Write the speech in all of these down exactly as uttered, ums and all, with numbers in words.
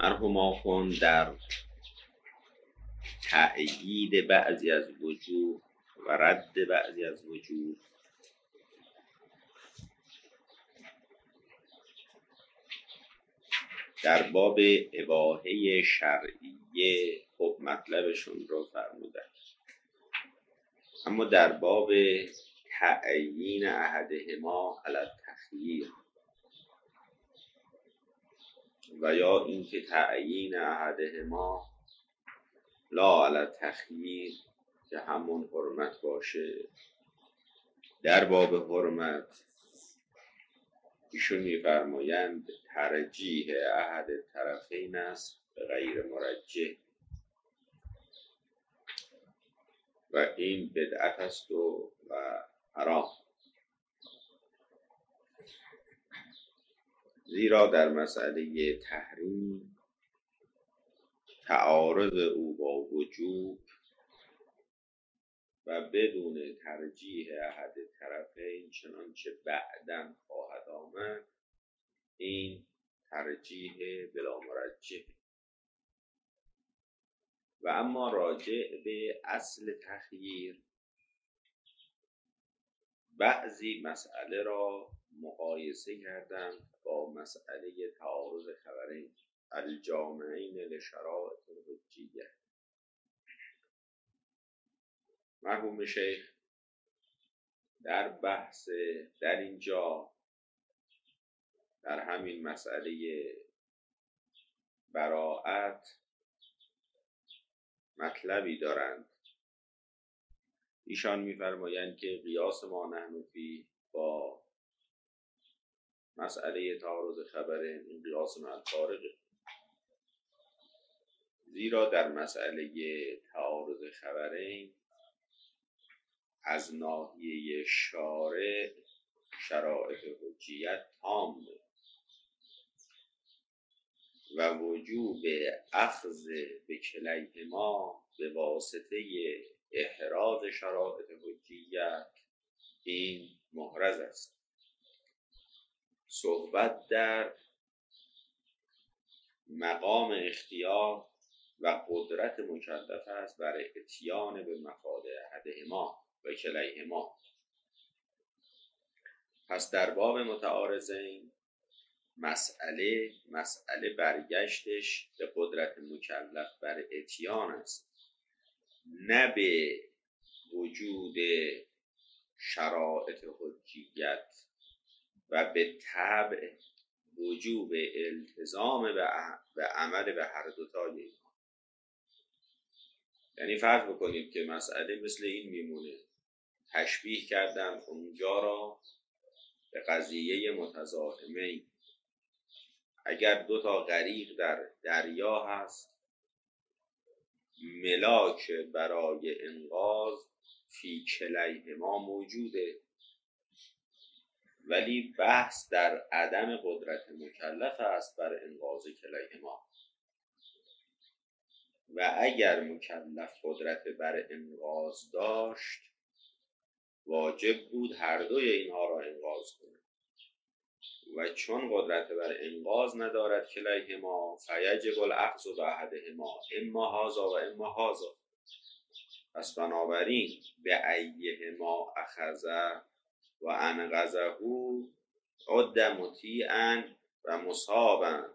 مرحوم آخوند در تأیید بعضی از وجوه و رد بعضی از وجوه در باب اباحه شرعیه خب مطلبشون رو فرمودن، اما در باب تعیین احدهما علی التخییر و یا اینکه تعیین احدهما لا علی التخییر که همون حرمت باشه، در باب حرمت ایشون میفرمایند ترجیح احد طرفین است به غیر مرجح و این بدعت است و, و حرام، زیرا در مسئله تحریم تعارض او با وجوب و بدون ترجیح احد طرفین چنانچه بعداً خواهد آمد این ترجیح بلا مرجح. و اما راجع به اصل تخییر بعضی مسئله را مقایسه کردن با مسئله تعارض خبرین الجامعین لشرائط الحجیه. مرحوم شیخ در بحث در اینجا در همین مسئله براءت مطلبی دارند. ایشان می‌فرمایند که قیاس ما نحن فی با مسئله تعارض خبرین این قیاس مع الفارقه، زیرا در مسئله تعارض خبرین از ناحیه شارع شرائط حجیت تامه و وجوب اخذ به کلیهما به واسطه احراز شرائط حجیت این محرز است. صحبت در مقام اختیار و قدرت مکلف است بر اتیان به مفاد احدهما و کلیهما. پس در باب متعارضین مسئله مسئله برگشتش به قدرت مکلف بر اتیان است، نه به وجود شرائط حجیت و به طبع وجوب التزام به عمل به هر دوتای اینها. یعنی فرض بکنید که مسئله مثل این میمونه، تشبیه کردن اونجا را به قضیه متزاحمین. اگر دو تا غریق در دریا هست، ملاک برای انقاذ فی کلیهما موجوده، ولی بحث در عدم قدرت مکلف است بر انقاذ کلیهما. و اگر مکلف قدرت بر انقاذ داشت واجب بود هر دوی اینها را انقاذ کنه، و چون قدرت بر انقاذ ندارد کلیهما فیجب الاخذ باحدهما اما هذا و اما هذا. پس بنابراین به ایهما اخذ و انقذه عد مطیعا و مصابا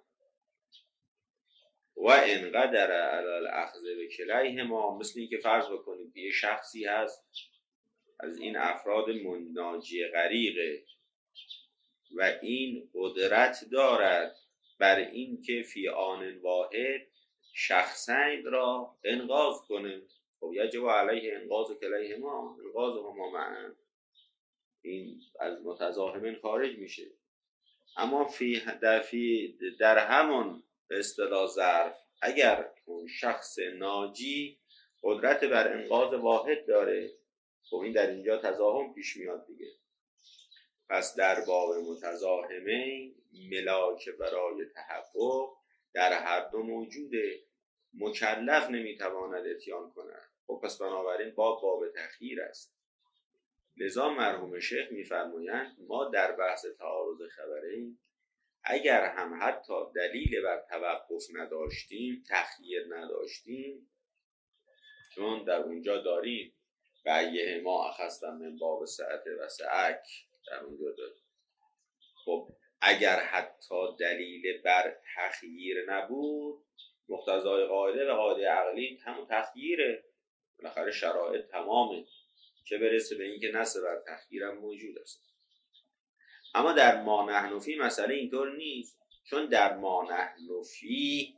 و انقدر علی الاخذ بکلیهما. مثل این که فرض بکنید یه شخصی هست از این افراد مناجی غریقه و این قدرت دارد بر این که فی آن واحد شخصین را انقاذ کنه، خب یجب علیه انقاذ کلیهما انقاذهما معا، این از متزاحمین خارج میشه. اما فی در, فی در همون به اصطلاح ظرف اگر اون شخص ناجی قدرت بر انقاذ واحد داره، خب این در اینجا تزاحم پیش میاد دیگه. پس در باب متزاحمین ملاک برای تحقق در هر دو موجوده، مکلف نمیتواند اتیان کند. خب پس بنابراین باب باب تخییر است. لذا مرحوم شیخ میفرمایند ما در بحث تعارض خبرین اگر هم حتی دلیل بر توقف نداشتیم، تخییر نداشتیم، چون در اونجا داریم و ایه ما اخستم من باب سعت و سعک در اونجا داریم. خب اگر حتی دلیل بر تخییر نبود، مقتضای قاعده و قاعده عقلی همون تخییره، بالاخره شرایط تمامه، چه برسه به اینکه نص بر تخییرم موجود است. اما در ما نحن فی مسئله اینطور نیست، چون در ما نحن فی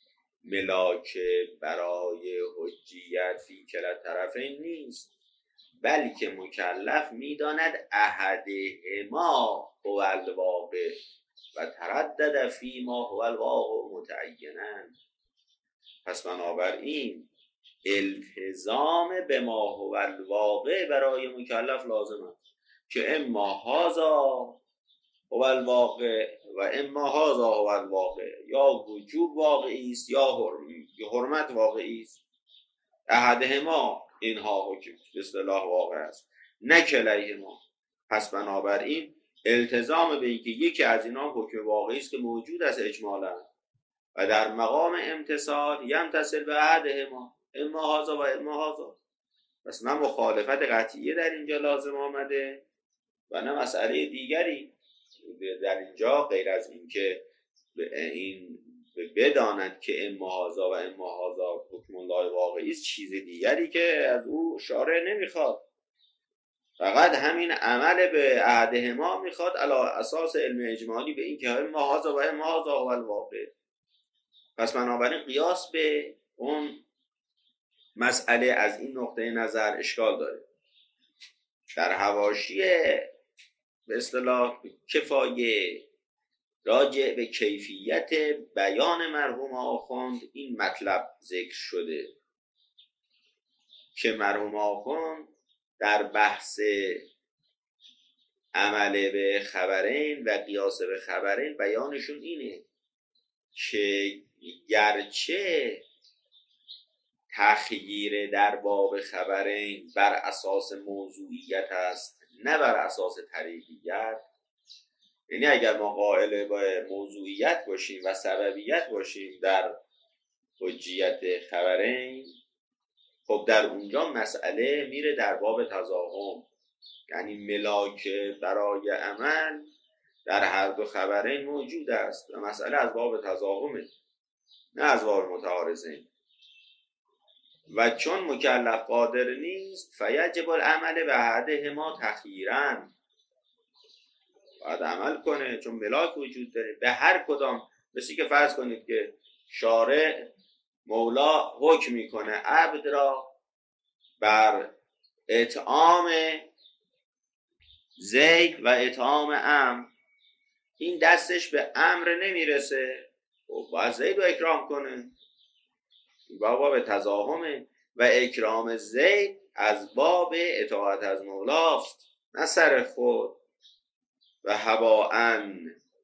ملاک برای حجیت فی کلا طرفین نیست، بلکه مکلف میداند احدهما هو الواقع و تردد فی ما هو الواقع متعینا. پس بنابراین التزام به ما هو الواقع برای مکلف لازم است که اما هذا هو الواقع و اما هذا هو الواقع، یا وجوب واقعی است یا حرمت واقعی است. احدهما اینها حکم به اصطلاح واقع است، نه کلیهما. پس بنابراین التزام به اینکه یکی از اینها حکم واقعی است که موجود است اجمالا و در مقام امتصال یمتصل به احدهما، اما هذا و اما هذا. پس نه مخالفت قطعیه در اینجا لازم آمده و نه مسئله دیگری در اینجا غیر از اینکه این بداند که اما هذا و اما هذا حکم الله واقعی است، چیز دیگری که از او شارع نمیخواد، فقط همین عمل به احدهما میخواد علی اساس علم اجمالی به این که اما هذا و اما هذا هو الواقع. پس بنابراین قیاس به اون مسئله از این نقطه نظر اشکال داره. در حواشی به اصطلاح کفایه راجع به کیفیت بیان مرحوم آخوند این مطلب ذکر شده که مرحوم آخوند در بحث عمل به خبرین و قیاس به خبرین بیانشون اینه که گرچه تخییر در باب خبرین بر اساس موضوعیت است نه بر اساس طریقیت، یعنی اگر ما قائل به موضوعیت باشیم و سببیت باشیم در حجیت خبرین، خب در اونجا مسئله میره در باب تضاهم، یعنی ملاک برای عمل در هر دو خبرین موجود است و مسئله از باب تضاهمه نه از باب متعارضین. و چون مکلف قادر نیست فیجب العمل به احدهما تخییراً، باید عمل کنه چون ملاک وجود داره به هر کدام. مثل که فرض کنید که شارع مولا حکم میکنه عبد را بر اطعام زید و اطعام امر، این دستش به امر نمیرسه و باید زید رو اکرام کنه، بابا به تضاهمه و اکرام زید از باب اطاعت از مولاست نه سر خود. و هباً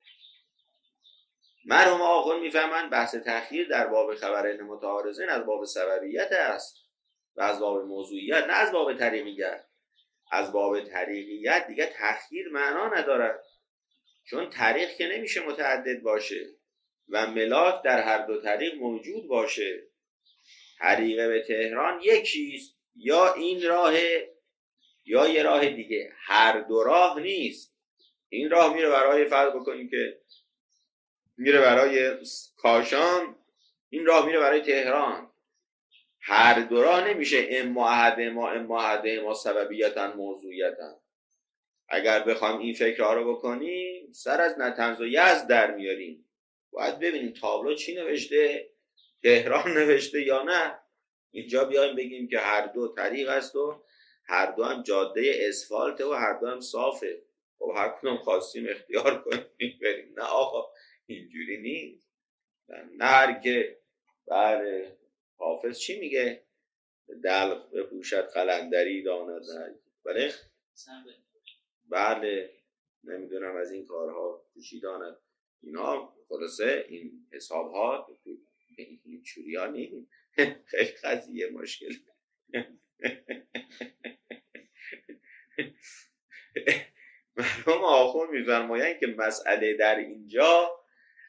مرحوم آخوند میفهمند بحث تأخیر در باب خبرین متعارضین از باب سببیت است و از باب موضوعیت نه از باب طریقیت. از باب طریقیت دیگه تأخیر معنا ندارد، چون طریق که نمیشه متعدد باشه و ملاک در هر دو طریق موجود باشه. طریق به تهران یکیست، یا این راه یا یه راه دیگه، هر دو راه نیست. این راه میره برای فرض بکنیم که میره برای کاشان، این راه میره برای تهران. هر دو راه نمیشه اما احدهما اما احدهما سببیتن موضوعیتن. اگر بخوام این فکرها رو بکنیم سر از نتنز و یزد در میاریم. باید ببینیم تابلو چی نوشته، تهران نوشته یا نه. اینجا بیایم بگیم که هر دو طریق است و هر دو هم جاده اسفالته و هر دو هم صافه. خب هر کدوم خواستیم اختیار کنیم بریم. نه آقا اینجوری نیست. نه هر که بله حافظ چی میگه؟ دلق بپوشد قلندری داند. بله بله نمیدونم از این کارها چی داند. اینا خلاصه این حساب ها این چوری ها نیست. خیلی قضیه مشکل. مرحوم آخوند میفرمایند که مسئله در اینجا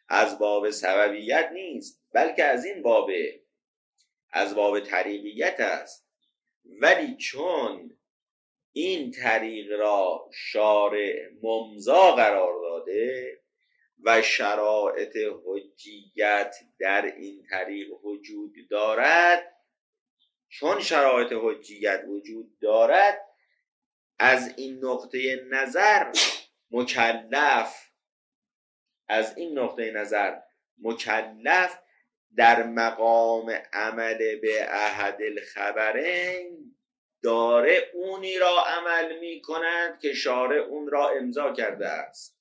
از باب سببیت نیست، بلکه از این باب از باب طریقیت است. ولی چون این طریق را شارع ممضا قرار داده و شرایط حجیت در این طریق وجود دارد، چون شرایط حجیت وجود دارد، از این نقطه نظر مکلف از این نقطه نظر مکلف در مقام عمل به احد الخبرین داره اونی را عمل می کند که شارع اون را امضا کرده است،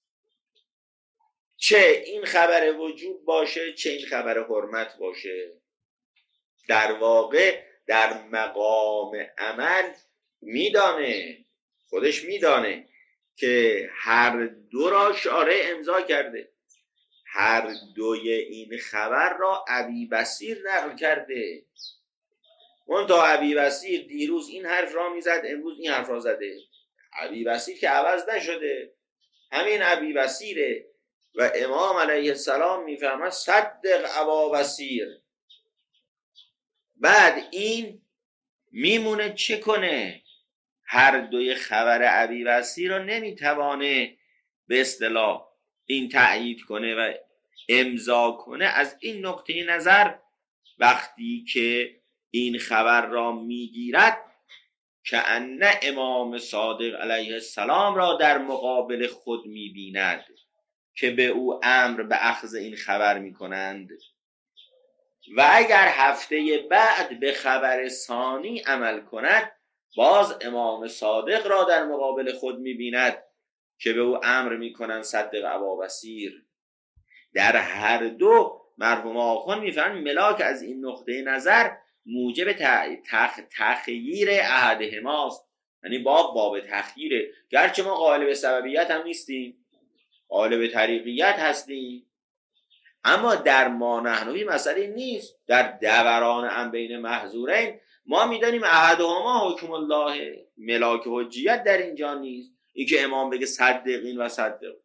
چه این خبر وجوب باشه چه این خبر حرمت باشه. در واقع در مقام عمل میدانه، خودش میدانه که هر دو را شارع امضا کرده، هر دوی این خبر را ابی بصیر نقل کرده. اون تا ابی بصیر دیروز این حرف را میزد، امروز این حرف را زده. ابی بصیر که عوض نشده، همین ابی بصیره. و امام علیه السلام میفهمد صدق ابا بصیر. بعد این میمونه چه کنه؟ هر دوی خبر ابی بصیر را نمیتوانه به اصطلاح این تأیید کنه و امضا کنه. از این نقطه نظر وقتی که این خبر را میگیرد که ان امام صادق علیه السلام را در مقابل خود میبیند که به او امر به اخذ این خبر میکنند، و اگر هفته بعد به خبر ثانی عمل کند باز امام صادق را در مقابل خود میبیند که به او امر میکنند صدق ابا بصیر. در هر دو مرحوم آخوند میفهمند ملاک از این نقطه نظر موجب تخ... تخییر احدهماست، یعنی باب باب تخییره. گرچه ما قائل به سببیت هم نیستیم، قائل به طریقیت هستیم، اما در ما نحنوی مسئله نیست. در دوران ام بین محظورین ما میدانیم احدهما حکم الله، ملاک حجیت در اینجا نیست. این که امام بگه صدقین و صدق.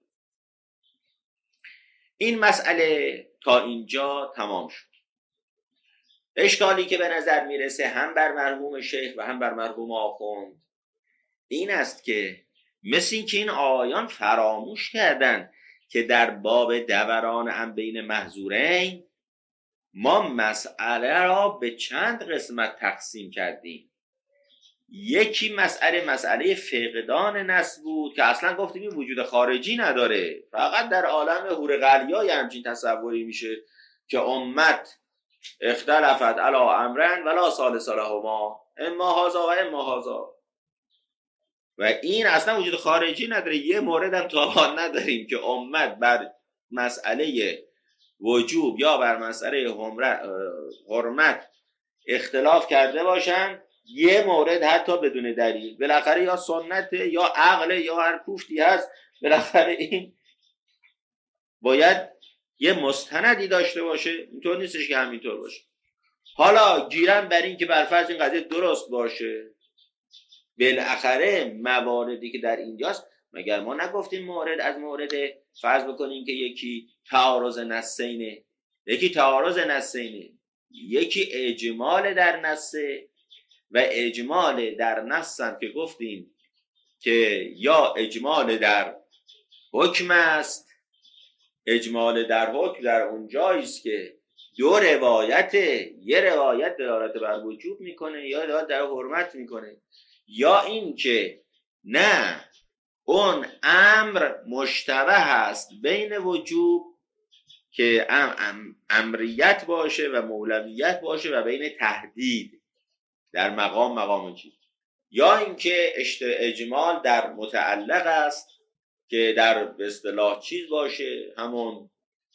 این مسئله تا اینجا تمام شد. اشکالی که به نظر میرسه هم بر مرحوم شیخ و هم بر مرحوم آخوند این است که مثل این که این آیان فراموش کردن که در باب دوران ام بین محظورین ما مسئله را به چند قسمت تقسیم کردیم. یکی مسئله مسئله فقدان نص بود که اصلا گفتیم این وجود خارجی نداره، فقط در عالم حور قلیای همچین تصوری میشه که امت اختلفت علی امرن ولا ثالث لهما اما هذا و اما هذا، و این اصلا وجود خارجی نداره. یه مورد هم تا نداریم که امت بر مسئله وجوب یا بر مسئله حرمت اختلاف کرده باشن، یه مورد حتی بدون دلیل. بالاخره یا سنت یا عقل یا هر کوفتی هست، بالاخره این باید یه مستندی داشته باشه. اینطور نیستش که همینطور باشه. حالا گیرم بر این که بر فرض این قضیه درست باشه، بالاخره مواردی که در اینجاست، مگر ما نگفتیم مورد از مورد فرض بکنیم که یکی تعارض نصینه، یکی تعارض نصینه یکی اجمال در نصه و اجمال در نص هم که گفتیم که یا اجمال در حکم است. اجمال در حکم در اونجاییست که دو روایت، یه روایت دلالت بر وجوب میکنه یا دلالت در حرمت میکنه، یا این که نه اون امر مشتبه هست بین وجوب که ام ام امریت باشه و مولویت باشه و بین تهدید در مقام مقام چیز، یا اینکه اجمال در متعلق است که در به اصطلاح چیز باشه، همون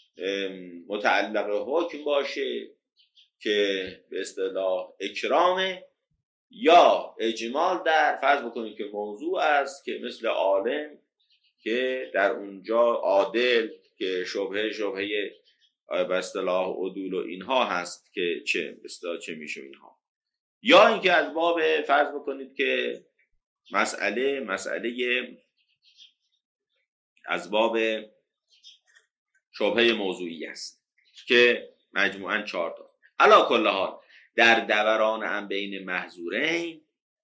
متعلق حکم باشه که به اصطلاح اکرامه، یا اجمال در فرض بکنید که موضوع است که مثل عالم که در اونجا عادل که شبهه شبهه به اصطلاح عدول و اینها هست که چه به اصطلاح چه میشه اینها، یا اینکه از باب فرض بکنید که مسئله مسئله از باب شبهه موضوعی است که مجموعاً چهار تا. علا کل حال در دوران هم بین محظورین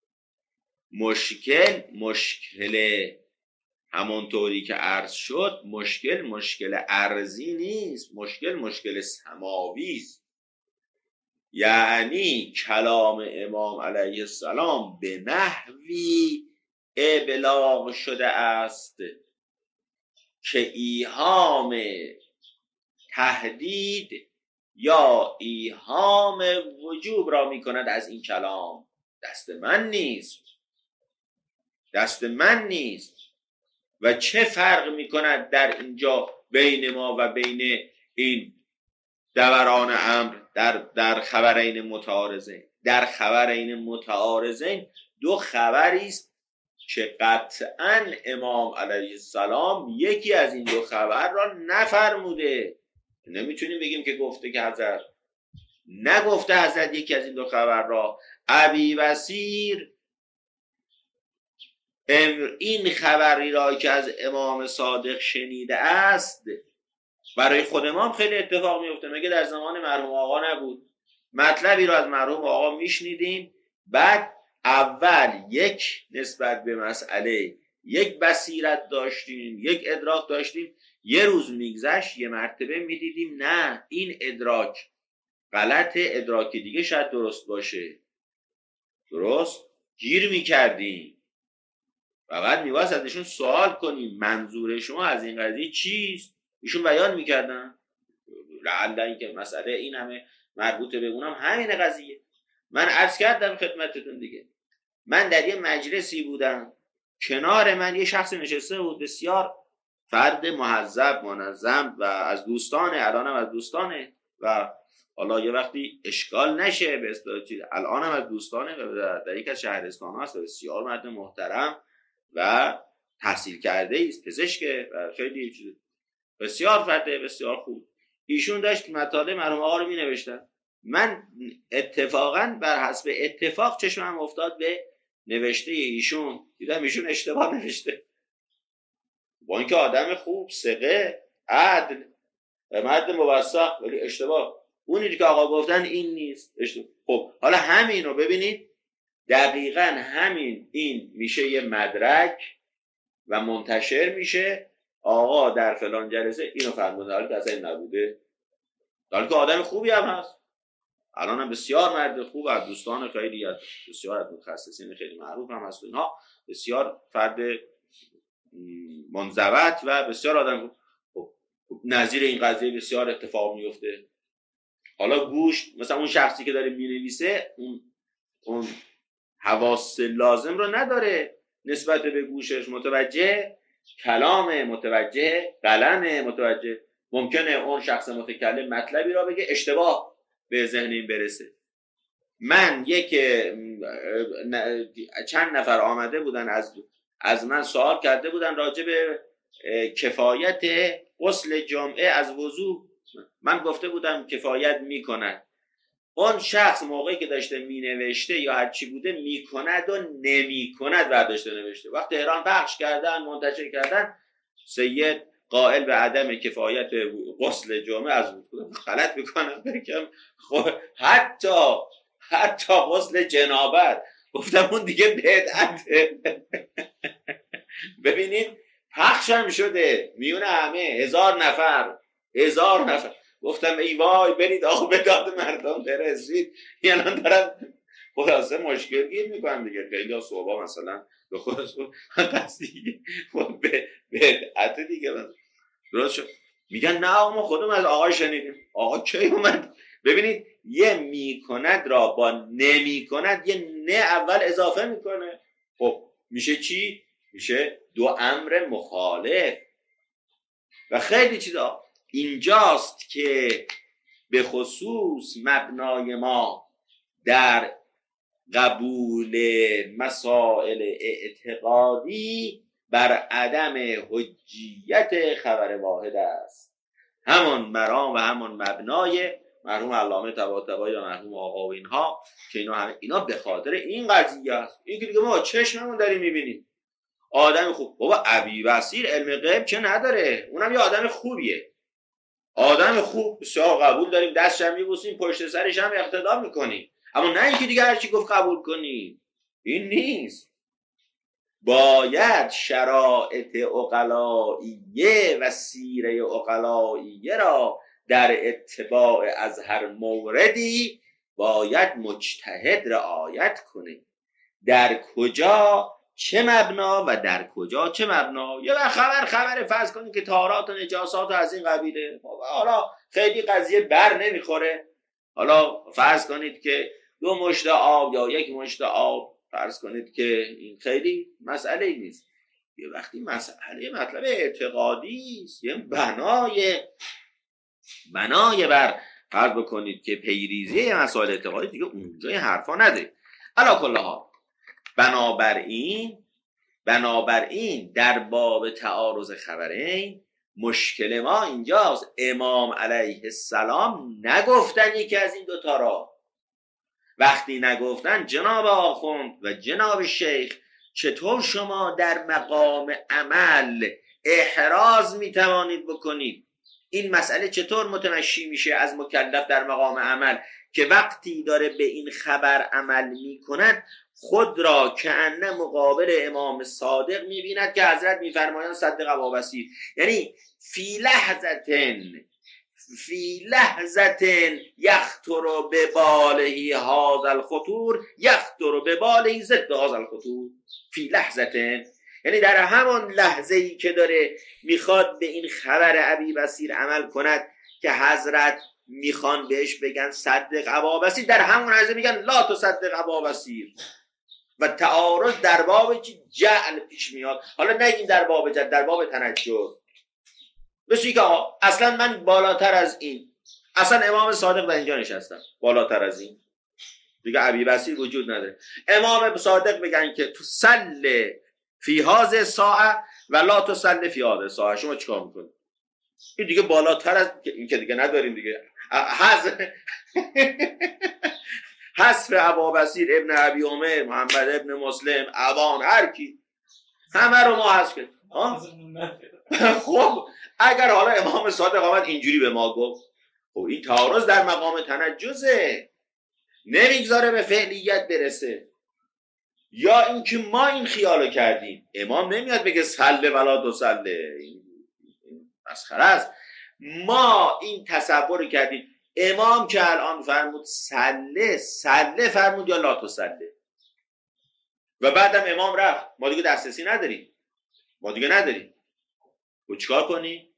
مشکل مشکل همونطوری که عرض شد مشکل مشکل ارضی نیست، مشکل مشکل سماوی است. یعنی کلام امام علیه السلام به نحوی ابلاغ شده است که ایهام تهدید یا ایهام وجوب را می کند از این کلام. دست من نیست، دست من نیست. و چه فرق می کند در اینجا بین ما و بین این دوران امر در در خبرین متعارضین؟ در خبرین متعارضین دو خبری است که قطعاً امام علیه السلام یکی از این دو خبر را نفرموده. نمیتونیم بگیم که گفته که حضرت نگفته حضرت یکی از این دو خبر را. ابی بصیر این خبری را که از امام صادق شنیده است برای خود امام خیلی اتفاق میفته. مگه در زمان مرحوم آقا نبود مطلبی را از مرحوم آقا میشنیدیم، بعد اول یک نسبت به مسئله یک بصیرت داشتیم، یک ادراک داشتیم، یه روز میگذشت یه مرتبه میدیدیم نه این ادراک غلطه، ادراک دیگه شاید درست باشه، درست گیر میکردیم. فقط میواز ازشون سوال کنیم منظور شما از این قضیه چیست؟ ایشون بیان میکردن لعل این که مسئله این همه مربوطه به اونم همین قضیه. من عرض کردم خدمتتون دیگه، من در یه مجلسی بودم، کنار من یه شخص نشسته بود بسیار فرد مهذب منظم و از دوستانه، الانم از دوستانه و حالا یه وقتی اشکال نشه به اصطلاح الانم از دوستانه و در یک از شهرستان ها هست و بسیار مرد محترم و تحصیل کرده است، پزشکه و خیلی چیز بسیار فرده بسیار خوب. ایشون داشت مطالب مرحوم آقا رو می نوشتن. من اتفاقا بر حسب اتفاق چشمم افتاد به نوشته ایشون، دیدم ایشون اشتباه نوشته، با اینکه آدم خوب ثقه عدل مرد موثق، ولی اشتباه. اونی که آقا گفتن این نیست اشتباه. خب حالا همین رو ببینید، دقیقاً همین این میشه یه مدرک و منتشر میشه آقا در فلان جلسه اینو فرموده، حالا اصلا این نبوده، حالا که آدم خوبی هم هست، الان هم بسیار مرد خوب از دوستان خیلی از بسیار از متخصصین خیلی معروف هم هست، اینها بسیار فرد منضبط و بسیار آدم خوب. نظیر این قضیه بسیار اتفاق میفته. حالا گوش مثلا اون شخصی که داره مینویسه اون اون حواس لازم رو نداره نسبت به گوشش، متوجه کلام، متوجه قلم، متوجه ممکنه اون شخص متکلم مطلبی را بگه اشتباه به ذهن این برسه. من یک چند نفر آمده بودن از از من سوال کرده بودن راجع به کفایت غسل جمعه از وضو. من گفته بودم کفایت میکند. اون شخص موقعی که داشته مینوشته یا هر چی بوده میکند و نمیکند برداشته نوشته. وقت تهران پخش کردن منتشر کردن سید قائل به عدم کفایت غسل جمعه از وضو. غلط میکنم بگم خب حتی حتی غسل جنابت گفتم اون دیگه بدعته. ببینید پخش هم شده میونه همه هزار نفر هزار نفر. گفتم ای وای برید آقا به داد مردم برسید. یعنی دارم خلاصه مشکل گیر میکنم دیگه. خیلی ها صحبا مثلا به خودشون قصدی بدعت دیگه درست شد میگن نه ما خودم از آقا شنیدیم. آقا کی اومد؟ ببینید یه میکند را با نمیکند یه نه اول اضافه میکنه. خب میشه چی؟ میشه دو امر مخالف. و خیلی چیزا اینجاست که به خصوص مبنای ما در قبول مسائل اعتقادی بر عدم حجیت خبر واحد است. همون مرام و همون مبنای مرحوم علامه طباطبایی و مرحوم آقا و اینها که اینا همه اینا به خاطر این قضیه است. این که دیگه ما چشممون داریم میبینیم آدم خوب. بابا ابی بصیر علم غیب که نداره، اونم یه آدم خوبیه، آدم خوب بسیار قبول داریم، دستش هم میبوسیم، پشت سرش هم اقتدا میکنیم، اما نه اینکه دیگه هرچی گفت قبول کنیم. این نیست. باید شرایط عقلائیه و سیره عقلائیه را در اتباع از هر موردی باید مجتهد رعایت کنه. در کجا چه مبنا و در کجا چه مبنا. یه وقت خبر خبر فرض کنید که طهارات و نجاسات و از این قبیله، حالا خیلی قضیه بر نمیخوره، حالا فرض کنید که دو مشت آب یا یک مشت آب، فرض کنید که این خیلی مسئله ای نیست. یه وقتی مسئله مطلب اعتقادی است، یه بنای بنای بر فرض بکنید که پیریزی مسائل اعتقادی، دیگه اونجا این حرفا ندارید. علا کل حال بنابراین بنابراین در باب تعارض خبرین مشکل ما اینجاست. امام علیه السلام نگفتن یکی از این دوتا را. وقتی نگفتن جناب آخوند و جناب شیخ، چطور شما در مقام عمل احراز میتوانید بکنید؟ این مسئله چطور متمشی میشه از مکلف در مقام عمل که وقتی داره به این خبر عمل میکند خود را کأنه مقابل امام صادق میبیند که حضرت میفرمایند صدق ابا بصیر، یعنی فی لحظتن فی لحظتن یخطر به باله هذا الخطور یخطر به باله ضد هذا الخطور. فی لحظتن یعنی در همان لحظه ای که داره میخواد به این خبر ابی بصیر عمل کند که حضرت میخوان بهش بگن صدق ابا بصیر، در همون لحظه میگن لا تصدق ابا بصیر و تعارض در باب جعل پیش میاد. حالا نگیم در باب جعل، در باب تنجس، بسی که اصلا من بالاتر از این، اصلا امام صادق در اینجا نشستم، بالاتر از این دیگه ابی بصیر وجود نداره. امام صادق بگن که تو سل فی هذه ساعه و لا تصل فی هذه ساعه، شما چیکار میکنید؟ این دیگه بالاتر از این که دیگه نداریم دیگه. حذف حذف ابا بصیر ابن ابی عمر، محمد ابن مسلم، ابان، هر کی، همه رو ما حذف کردیم. خب اگر حالا امام صادق آمد اینجوری به ما گفت، خب این تعارض در مقام تنجزه، نمیگذاره به فعلیت برسه. یا اینکه ما این خیالو کردیم، امام نمیاد بگه سله ولا دو سله، این مسخره است. ما این تصور کردیم. امام که الان فرمود سله سله فرمود یا لا تو سله، و بعدم امام رفت، ما دیگه دسترسی نداریم، ما دیگه نداریم. و چیکار کنیم؟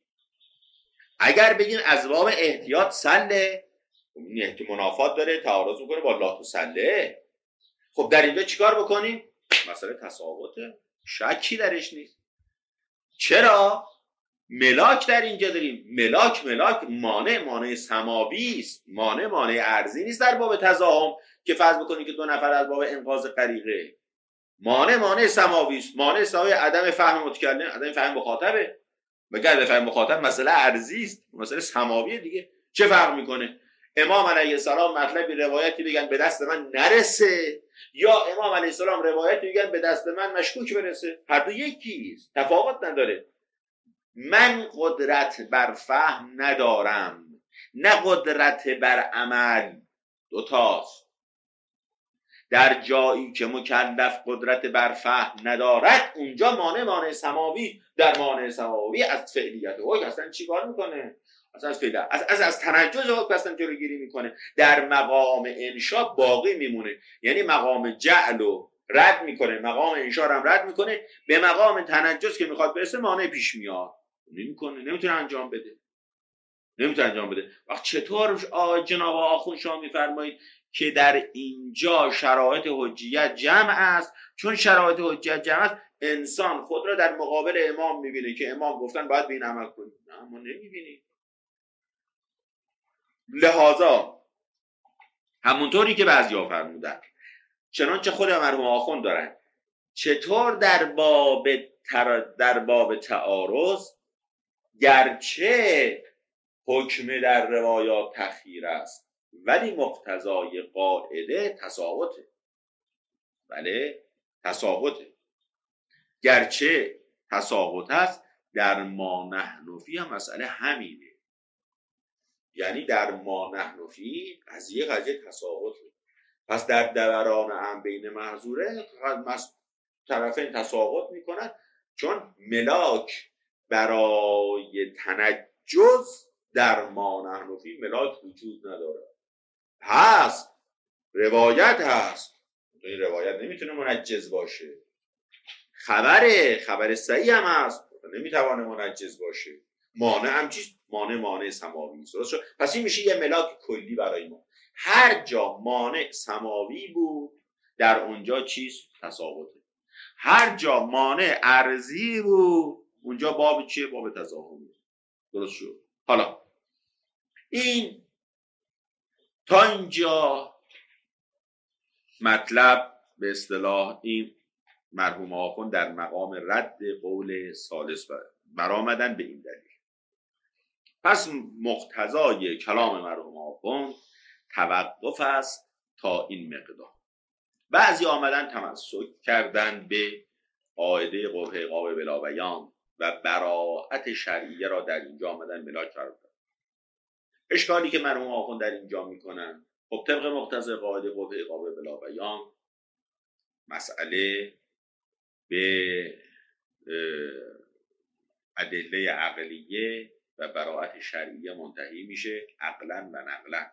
اگر بگیم از باب احتیاط سله، این احتیاط منافات داره، تعارض میکنه با لا تو سله، خب در اینجا چیکار بکنیم؟ مسئله تساوته، شکی درش نیست. چرا؟ ملاک در اینجا داریم. ملاک ملاک مانع مانع سماوی است، مانع مانع ارضی نیست در باب تزاحم که فرض بکنید که دو نفر از باب انقاذ غریقه. مانع مانع سماوی است، مانع سایه عدم فهم متکلم، عدم فهم مخاطبه. مگر عدم فهم مخاطب مسئله ارضی است، مسئله سماویه دیگه. چه فرق میکنه؟ امام علیه السلام مطلبی روایتی بگن به دست من نرسه، یا امام علیه السلام روایتی بگن به دست من مشکوک برسه، هر دو یکی است، تفاوت نداره. من قدرت بر فهم ندارم، نه قدرت بر عمل، دوتاست. در جایی که مکلف قدرت بر فهم ندارد اونجا مانع مانع سماوی، در مانع سماوی از فعلیت حکم اصلا چی کار میکنه؟ اصلا از فعلیت از از, از تنجز حکم اصلا جلوگیری میکنه، در مقام انشا باقی میمونه. یعنی مقام جعل رو رد میکنه، مقام انشا رو هم رد میکنه، به مقام تنجز که میخواد برسه مانع پیش میاد، نمیکنه، نمیتونه انجام بده، نمیتونه انجام بده. وقت چطور جناب آخوند شما میفرمایید که در اینجا شرایط حجیت جمع است؟ چون شرایط حجیت جمع است انسان خود را در مقابل امام میبینه که امام گفتن باید به این عمل کنید، نه ما نمیبینیم. لحاظا همونطوری که بعضیا فرمودن، چنانچه خود مرحوم آخوند دارن، چطور در باب تر... در باب تعارض گرچه حکم در روایات تخییر است ولی مقتضای قاعده تساوته، بله تساوته، گرچه تساوت است، در ما نحن فی هم مسئله همینه. یعنی در ما نحن فی قضیه قضیه تساقط. پس در دوران هم بین محظوره طرفین تساقط میکنن، چون ملاک برای تنجز در ما نحن فی ملاک وجود نداره. هست روایت هست، این روایت نمیتونه منجز باشه. خبره خبر صحیح هم هست، نمیتونه منجز باشه. مانع هم چیست؟ مانع مانع سماوی است. پس این میشه یه ملاک کلی برای ما. هر جا مانع سماوی بود در اونجا چیست؟ تساقطه. هر جا مانع ارضی بود اونجا باب چیه؟ باب تزاحم. درست شد؟ حالا این تا اینجا مطلب به اصطلاح این مرحوم آخوند در مقام رد قول ثالث برآمدن به این دلیل. پس مقتضای کلام مرحوم آخوند توقف است تا این مقدار. بعضی آمدن تمسک کردن به قاعده قبح قابل بلا بیان و براءت شرعیه را در اینجا آمدن ملاک قرار دادن. اشکالی که مرحوم آخوند در اینجا میکنن، خب طبق مقتضای قاعده قبح قابل بلا بیان مسئله به ادله عقلیه و براءت شرعیه منتهی میشه، عقلا و نقلا،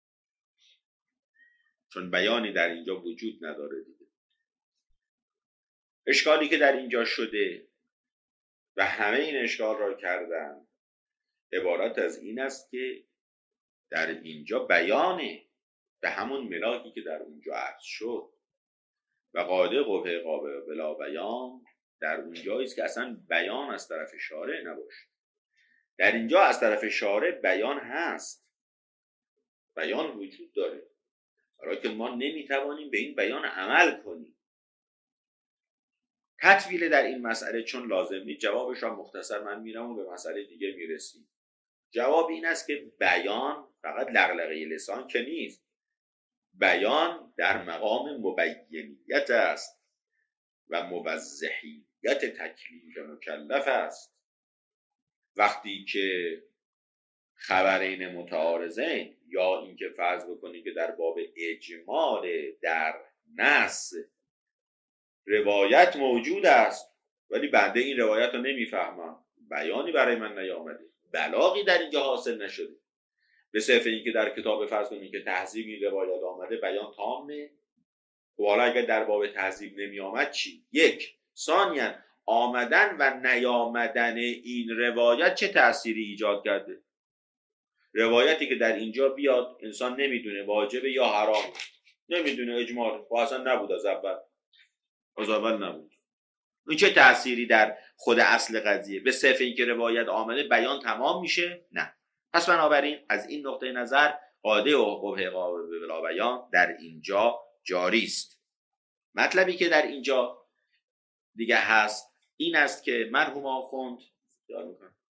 چون بیانی در اینجا وجود نداره دیگه. اشکالی که در اینجا شده و همه این اشکال را کردن عبارت از این است که در اینجا بیانه به همون ملاکی که در اونجا عرض شد و قاعده قبح قابل بلا بیان در اونجایی است که اصلا بیان از طرف شارع نباشه. در اینجا از طرف شارع بیان هست، بیان وجود داره، برای که ما نمیتوانیم به این بیان عمل کنیم. تطویل در این مسئله چون لازم نیست، جوابش را مختصر من میرم و به مسئله دیگه میرسیم. جواب این است که بیان فقط لغلغه لسان که نیست، بیان در مقام مبینیت است و موضحیت تکلیف مکلف است. وقتی که خبرین متعارضین یا اینکه فرض بکنید که در باب اجمال در نص روایت موجود است ولی بنده این روایت رو نمیفهمم، بیانی برای من نیامده، بلاغی در اینجا حاصل نشده، به صرف اینکه در کتاب فرض کنید که تهذیب این روایت آمده بیان تامه. و حالا اگر در باب تهذیب نمی آمد چی؟ یک، ثانیاً آمدن و نیامدن این روایت چه تأثیری ایجاد کرده؟ روایتی که در اینجا بیاد انسان نمیدونه واجبه یا حرام، نمیدونه، اجمال و اصلا نبود، از اول از اول نبود، این چه تأثیری در خود اصل قضیه؟ به صرف اینکه روایت آمده بیان تمام میشه؟ نه. پس بنابراین از این نقطه نظر قاعده قبح قابل بلا بیان در اینجا جاری است. مطلبی که در اینجا دیگه هست این است که مرحوم آخوند